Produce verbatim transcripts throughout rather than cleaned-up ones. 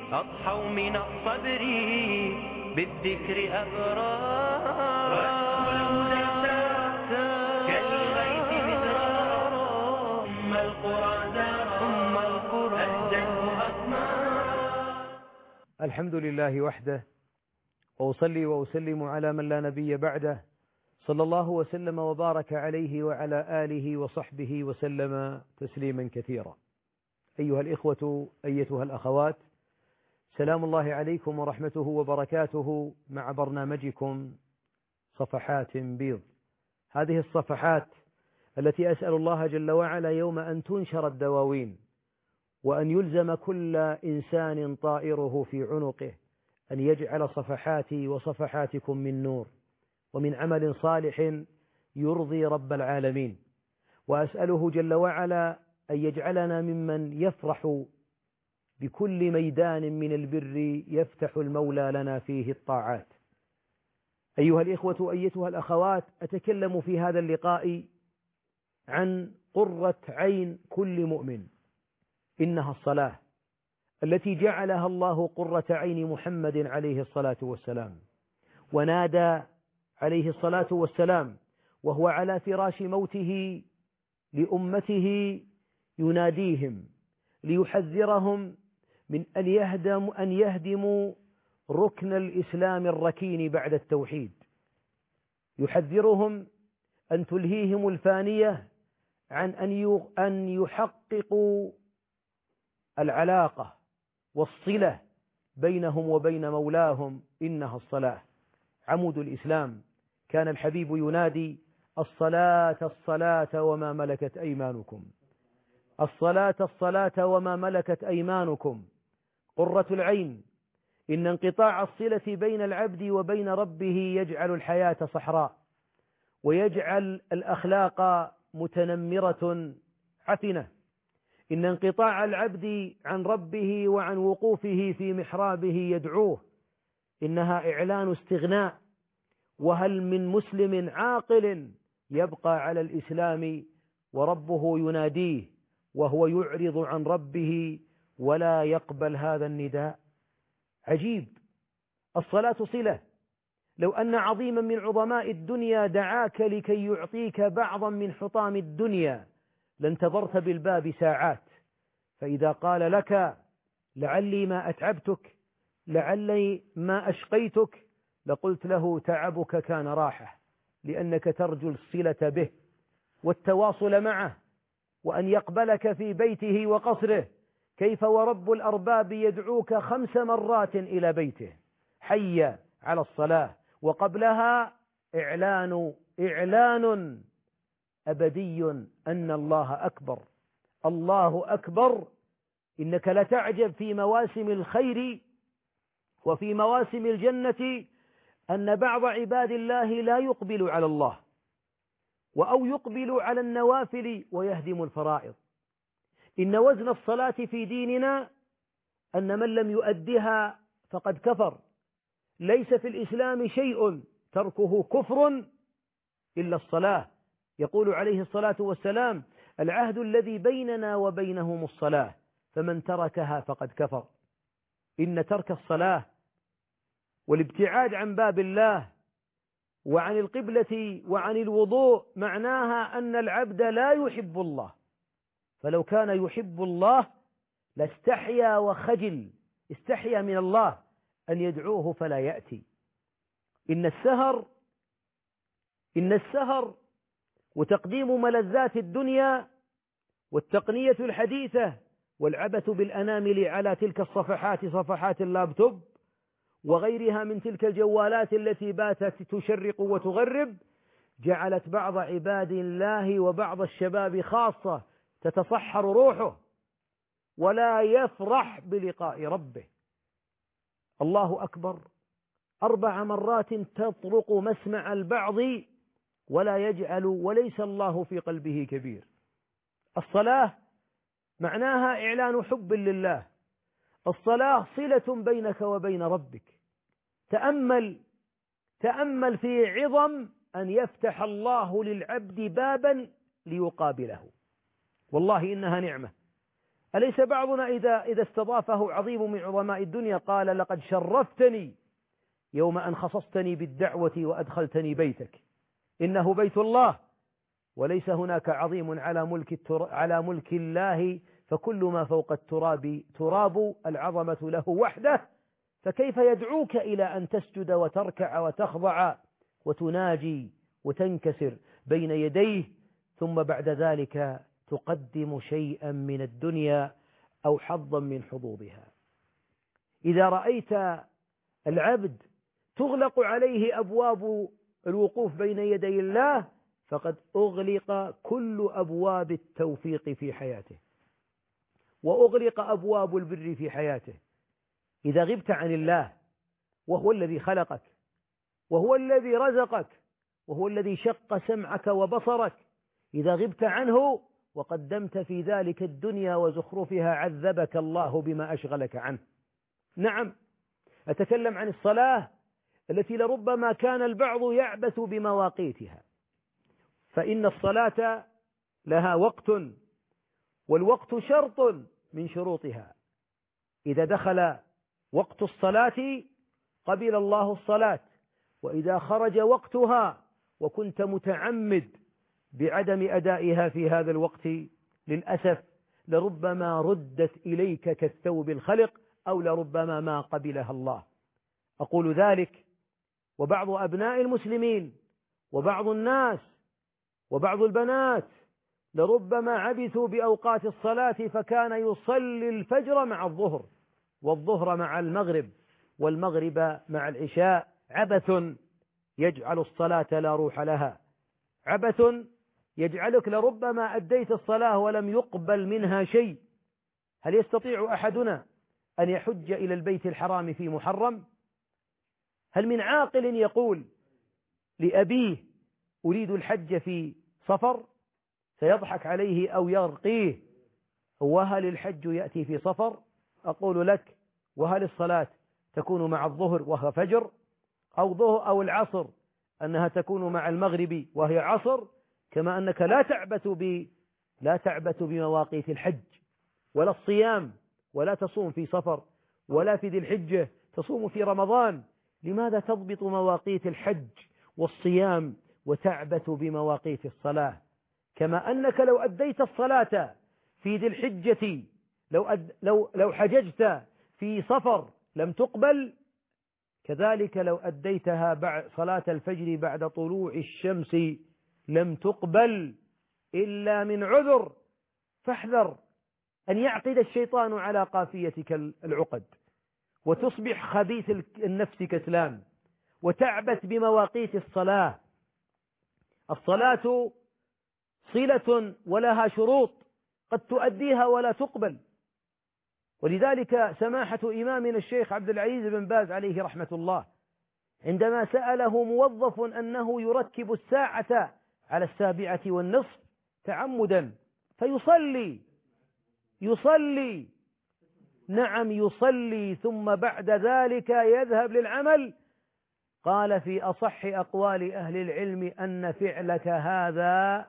أضحوا من الصبر بالذكر أبرار، والهدى كالغيث مدرار، أم القرى دارا أم القرى أهدته أثمار. الحمد لله وحده، وأصلي وأسلم على من لا نبي بعده، صلى الله وسلم وبارك عليه وعلى آله وصحبه وسلم تسليما كثيرا. أيها الإخوة أيتها الأخوات، سلام الله عليكم ورحمته وبركاته مع برنامجكم صفحات بيض. هذه الصفحات التي أسأل الله جل وعلا يوم أن تنشر الدواوين وأن يلزم كل إنسان طائره في عنقه أن يجعل صفحاتي وصفحاتكم من نور ومن عمل صالح يرضي رب العالمين، وأسأله جل وعلا أن يجعلنا ممن يفرح بكل ميدان من البر يفتح المولى لنا فيه الطاعات. أيها الإخوة أيتها الأخوات، أتكلم في هذا اللقاء عن قرة عين كل مؤمن، إنها الصلاة التي جعلها الله قرة عين محمد عليه الصلاة والسلام، ونادى عليه الصلاة والسلام وهو على فراش موته لأمته يناديهم ليحذرهم من أن يهدموا أن يهدموا ركن الإسلام الركين بعد التوحيد، يحذرهم أن تلهيهم الفانية عن أن يحققوا العلاقة والصلة بينهم وبين مولاهم، إنها الصلاة عمود الإسلام. كان الحبيب ينادي: الصلاة الصلاة وما ملكت أيمانكم، الصلاة الصلاة وما ملكت أيمانكم. قرة العين، إن انقطاع الصلة بين العبد وبين ربه يجعل الحياة صحراء، ويجعل الأخلاق متنمرة عفنة. إن انقطاع العبد عن ربه وعن وقوفه في محرابه يدعوه إنها إعلان استغناء. وهل من مسلم عاقل يبقى على الإسلام وربه يناديه وهو يعرض عن ربه ولا يقبل هذا النداء؟ عجيب. الصلاة صلة. لو أن عظيما من عظماء الدنيا دعاك لكي يعطيك بعضا من حطام الدنيا لانتظرت بالباب ساعات، فإذا قال لك: لعلي ما أتعبتك، لعلي ما أشقيتك، لقلت له: تعبك كان راحة، لأنك ترجو الصلة به والتواصل معه وأن يقبلك في بيته وقصره. كيف ورب الأرباب يدعوك خمس مرات إلى بيته حي على الصلاة، وقبلها إعلان إعلان أبدي أن الله أكبر، الله أكبر. إنك لتعجب في مواسم الخير وفي مواسم الجنة أن بعض عباد الله لا يقبل على الله أو يقبل على النوافل ويهدم الفرائض. إن وزن الصلاة في ديننا أن من لم يؤدها فقد كفر. ليس في الإسلام شيء تركه كفر إلا الصلاة. يقول عليه الصلاة والسلام: العهد الذي بيننا وبينهم الصلاة، فمن تركها فقد كفر. إن ترك الصلاة والابتعاد عن باب الله وعن القبلة وعن الوضوء معناها أن العبد لا يحب الله، فلو كان يحب الله لاستحيا وخجل، استحيا من الله أن يدعوه فلا يأتي. إن السهر إن السهر وتقديم ملذات الدنيا والتقنية الحديثة والعبث بالأنامل على تلك الصفحات، صفحات اللابتوب وغيرها من تلك الجوالات التي باتت تشرق وتغرب، جعلت بعض عباد الله وبعض الشباب خاصة تتصحر روحه ولا يفرح بلقاء ربه. الله أكبر أربع مرات تطرق مسمع البعض ولا يجعل وليس الله في قلبه كبير. الصلاة معناها إعلان حب لله، الصلاة صلة بينك وبين ربك. تأمل تأمل في عظم أن يفتح الله للعبد بابا ليقابله، والله إنها نعمة. أليس بعضنا إذا, إذا استضافه عظيم من عظماء الدنيا قال لقد شرفتني يوم أن خصصتني بالدعوة وأدخلتني بيتك، إنه بيت الله وليس هناك عظيم على ملك, على ملك الله، فكل ما فوق التراب تراب، العظمة له وحده، فكيف يدعوك إلى أن تسجد وتركع وتخضع وتناجي وتنكسر بين يديه، ثم بعد ذلك تقدم شيئا من الدنيا أو حظا من حظوظها. إذا رأيت العبد تغلق عليه أبواب الوقوف بين يدي الله فقد أغلق كل أبواب التوفيق في حياته، وأغلق أبواب البر في حياته. إذا غبت عن الله وهو الذي خلقك وهو الذي رزقك وهو الذي شق سمعك وبصرك، إذا غبت عنه وقدمت في ذلك الدنيا وزخرفها عذبك الله بما أشغلك عنه. نعم، أتكلم عن الصلاة التي لربما كان البعض يعبث بمواقيتها، فإن الصلاة لها وقت، والوقت شرط من شروطها. إذا دخل وقت الصلاة قبل الله الصلاة، وإذا خرج وقتها وكنت متعمد بعدم أدائها في هذا الوقت للأسف لربما ردت إليك كالثوب الخلق، أو لربما ما قبلها الله. أقول ذلك وبعض أبناء المسلمين وبعض الناس وبعض البنات لربما عبثوا بأوقات الصلاة، فكان يصلي الفجر مع الظهر والظهر مع المغرب والمغرب مع العشاء، عبث يجعل الصلاة لا روح لها، عبث يجعلك لربما أديت الصلاة ولم يقبل منها شيء. هل يستطيع أحدنا أن يحج إلى البيت الحرام في محرم؟ هل من عاقل يقول لأبيه أريد الحج في صفر؟ سيضحك عليه أو يرقيه. وهل الحج يأتي في صفر؟ أقول لك، وهل الصلاة تكون مع الظهر وهي فجر، أو ظهر أو العصر أنها تكون مع المغرب وهي عصر؟ كما أنك لا تعبث ب لا تعبث بمواقيت الحج ولا الصيام، ولا تصوم في صفر ولا في ذي الحجة، تصوم في رمضان. لماذا تضبط مواقيت الحج والصيام وتعبث بمواقيت الصلاة؟ كما أنك لو أديت الصلاة في ذي الحجة، لو, أد لو, لو حججت في صفر لم تقبل، كذلك لو أديتها بعد صلاة الفجر بعد طلوع الشمس لم تقبل إلا من عذر. فاحذر أن يعقد الشيطان على قافيتك العقد، وتصبح خبيث النفس كسلان، وتعبث بمواقيت الصلاة. الصلاة صلة ولها شروط، قد تؤديها ولا تقبل. ولذلك سماحة إمامنا الشيخ عبد العزيز بن باز عليه رحمة الله عندما سأله موظف أنه يركب الساعة على السابعة والنصف تعمدا فيصلي يصلي نعم يصلي ثم بعد ذلك يذهب للعمل، قال في أصح أقوال أهل العلم أن فعلك هذا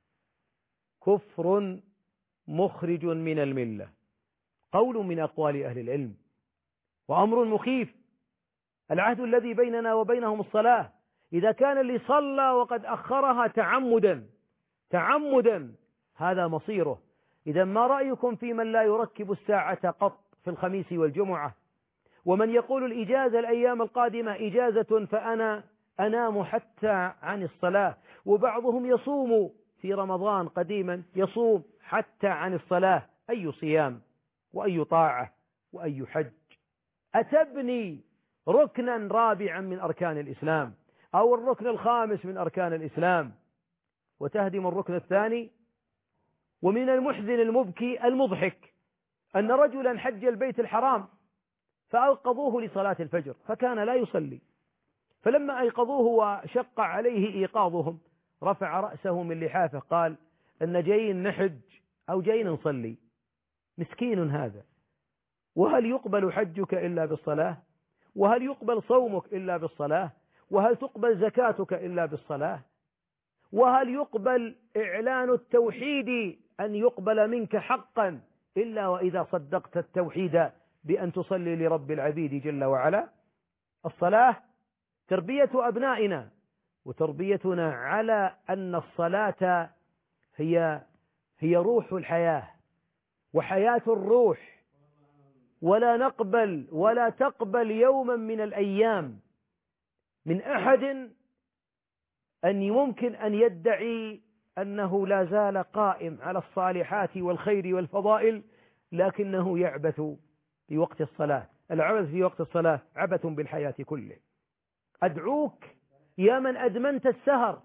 كفر مخرج من الملة. قول من أقوال أهل العلم وأمر مخيف. العهد الذي بيننا وبينهم الصلاة، إذا كان اللي صلى وقد أخرها تعمدا تعمدا هذا مصيره. إذا ما رأيكم في من لا يركب الساعة قط في الخميس والجمعة، ومن يقول الإجازة الأيام القادمة إجازة فأنا أنام حتى عن الصلاة، وبعضهم يصوم في رمضان قديما يصوم حتى عن الصلاة. أي صيام وأي طاعة وأي حج؟ أتبني ركنا رابعا من أركان الإسلام أو الركن الخامس من أركان الإسلام وتهدم الركن الثاني؟ ومن المحزن المبكي المضحك أن رجلا حج البيت الحرام فأيقظوه لصلاة الفجر فكان لا يصلي، فلما أيقظوه وشق عليه إيقاظهم رفع رأسه من لحافه قال أن جايين نحج أو جايين نصلي. مسكين هذا. وهل يقبل حجك إلا بالصلاة؟ وهل يقبل صومك إلا بالصلاة؟ وهل تقبل زكاتك إلا بالصلاة؟ وهل يقبل إعلان التوحيد أن يقبل منك حقا إلا وإذا صدقت التوحيد بأن تصلي لرب العبيد جل وعلا. الصلاة تربية أبنائنا وتربيتنا على أن الصلاة هي هي روح الحياة وحياة الروح، ولا نقبل ولا تقبل يوما من الأيام من أحد أن يمكن أن يدعي أنه لا زال قائم على الصالحات والخير والفضائل لكنه يعبث في وقت الصلاة. العبث في وقت الصلاة عبث بالحياة كله. أدعوك يا من أدمنت السهر،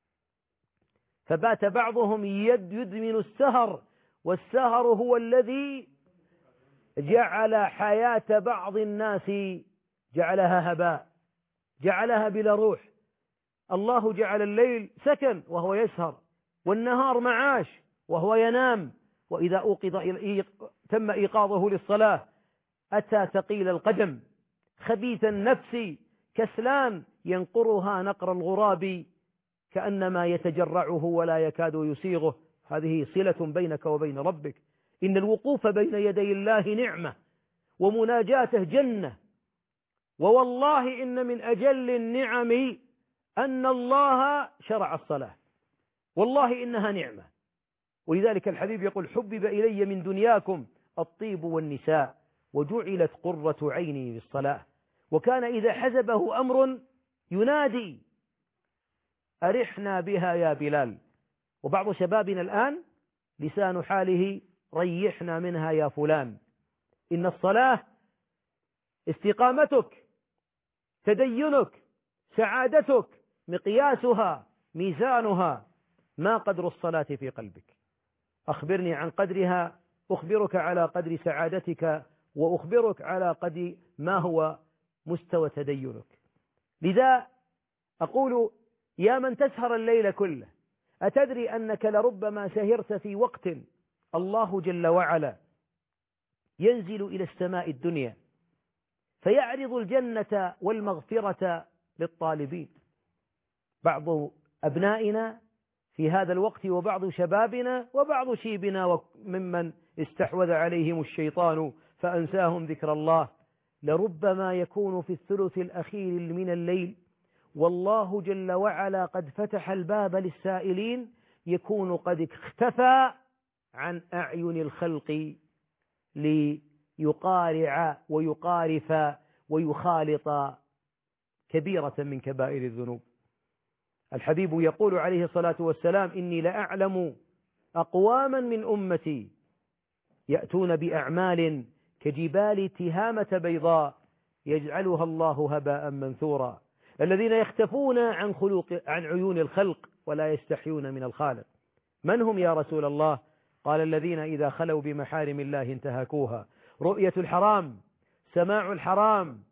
فبات بعضهم يد يدمن السهر، والسهر هو الذي جعل حياة بعض الناس جعلها هباء، جعلها بلا روح. الله جعل الليل سكن وهو يسهر، والنهار معاش وهو ينام، وإذا أوقظ تم إيقاظه للصلاة أتى ثقيل القدم خبيث النفس كسلان ينقرها نقر الغراب كأنما يتجرعه ولا يكاد يسيغه. هذه صلة بينك وبين ربك. إن الوقوف بين يدي الله نعمة ومناجاته جنة، ووالله إن من أجل النعم أن الله شرع الصلاة، والله إنها نعمة. ولذلك الحبيب يقول حبب إلي من دنياكم الطيب والنساء وجعلت قرة عيني بالصلاة. وكان إذا حزبه أمر ينادي أرحنا بها يا بلال. وبعض شبابنا الآن لسان حاله ريحنا منها يا فلان. إن الصلاة استقامتك، تدينك، سعادتك، مقياسها ميزانها ما قدر الصلاة في قلبك. أخبرني عن قدرها أخبرك على قدر سعادتك، وأخبرك على قدر ما هو مستوى تدينك. لذا أقول يا من تسهر الليل كله، أتدري أنك لربما سهرت في وقت الله جل وعلا ينزل إلى السماء الدنيا فيعرض الجنة والمغفرة للطالبين. بعض أبنائنا في هذا الوقت وبعض شبابنا وبعض شيبنا ممن استحوذ عليهم الشيطان فأنساهم ذكر الله لربما يكون في الثلث الأخير من الليل والله جل وعلا قد فتح الباب للسائلين، يكون قد اختفى عن أعين الخلق ليقارع ويقارف ويخالط كبيرة من كبائر الذنوب. الحبيب يقول عليه الصلاة والسلام إني لأعلم أقواما من أمتي يأتون بأعمال كجبال تهامة بيضاء يجعلها الله هباء منثورا، الذين يختفون عن خلوق عن عيون الخلق ولا يستحيون من الخالق. من هم يا رسول الله؟ قال الذين إذا خلوا بمحارم الله انتهكوها. رؤية الحرام، سماع الحرام،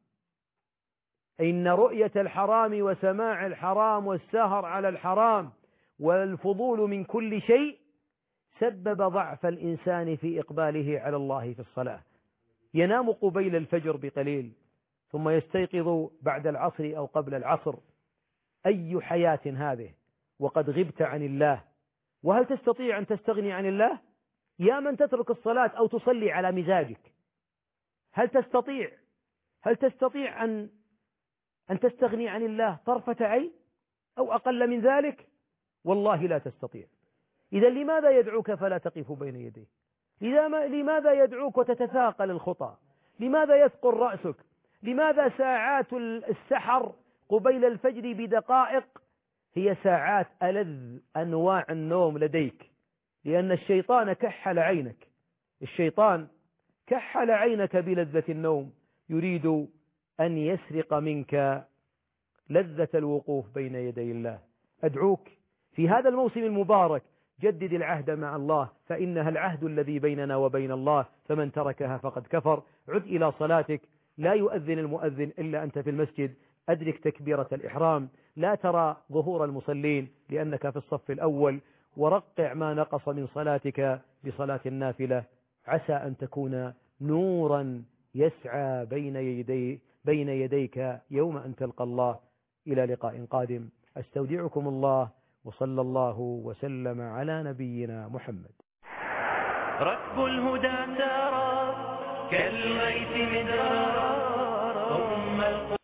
إن رؤية الحرام وسماع الحرام والسهر على الحرام والفضول من كل شيء سبب ضعف الإنسان في إقباله على الله في الصلاة. ينام قبيل الفجر بقليل ثم يستيقظ بعد العصر أو قبل العصر. أي حياة هذه وقد غبت عن الله. وهل تستطيع أن تستغني عن الله؟ يا من تترك الصلاة أو تصلي على مزاجك، هل تستطيع هل تستطيع أن أن تستغني عن الله طرفة عين أو أقل من ذلك؟ والله لا تستطيع. إذا لماذا يدعوك فلا تقف بين يديه؟ لماذا يدعوك وتتثاقل الخطى؟ لماذا يثقل رأسك؟ لماذا ساعات السحر قبيل الفجر بدقائق هي ساعات ألذ أنواع النوم لديك؟ لأن الشيطان كحل عينك، الشيطان كحل عينك بلذة النوم، يريد أن يسرق منك لذة الوقوف بين يدي الله. أدعوك في هذا الموسم المبارك جدد العهد مع الله، فإنها العهد الذي بيننا وبين الله، فمن تركها فقد كفر. عد إلى صلاتك، لا يؤذن المؤذن إلا أنت في المسجد، أدرك تكبيرة الإحرام، لا ترى ظهور المصلين لأنك في الصف الأول، ورقع ما نقص من صلاتك بصلاة النافلة، عسى أن تكون نورا يسعى بين يدي بين يديك يوم أن تلقى الله. إلى لقاء قادم، أستودعكم الله، وصلى الله وسلم على نبينا محمد. ركب الهدى سارا كالغيث مدرارا ثم